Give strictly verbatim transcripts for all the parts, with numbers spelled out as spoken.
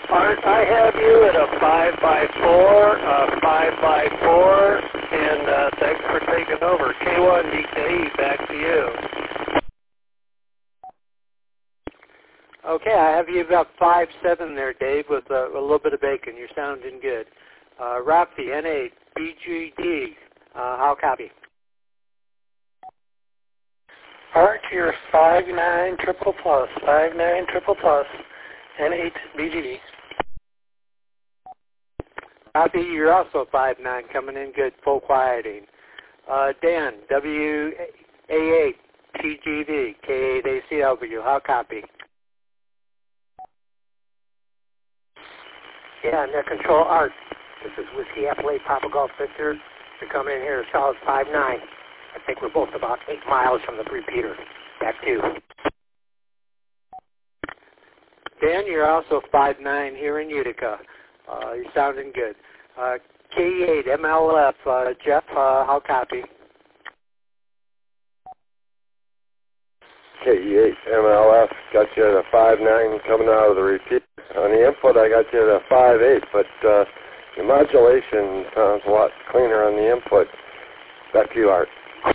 Art, I have you at a five by four, a five by four, and uh, thanks for taking over. K one D K E, back to you. Okay, I have you about five seven there, Dave, with a, a little bit of bacon. You're sounding good. Uh, Rafi, N eight, B G D, uh, how copy? Art, you're five nine triple plus, five nine triple plus, N eight B G D. Rafi, you're also five nine, coming in good, full quieting. Uh, Dan, W A eight, T G V, K eight A C W, how copy? Yeah, net control, Art. This is Whiskey Appalachia Papa Golf Victor. You're coming in here a solid five nine. I think we're both about eight miles from the repeater. Back to you. Dan, you're also five nine here in Utica. Uh, you're sounding good. Uh, K eight, M L F, uh, Jeff, uh, how copy? K E eight M L F, got you at a five nine coming out of the repeat. On the input, I got you at a five eight, but uh, the modulation sounds a lot cleaner on the input. Back to you, Art.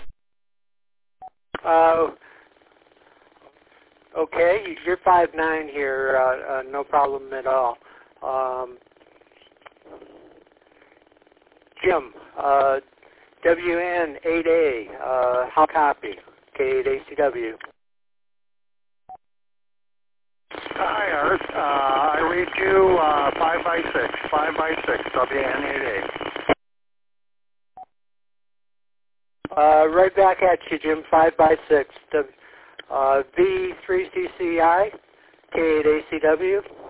Uh, okay, you're five nine here, uh, uh, no problem at all. Um, Jim, uh, W N eight A, uh, how copy? K eight A C W. Hi, Art. Uh, I read you uh, five by six, five by six, W N eight A. Uh, right back at you, Jim, five by six, uh, V three C C I, K eight A C W.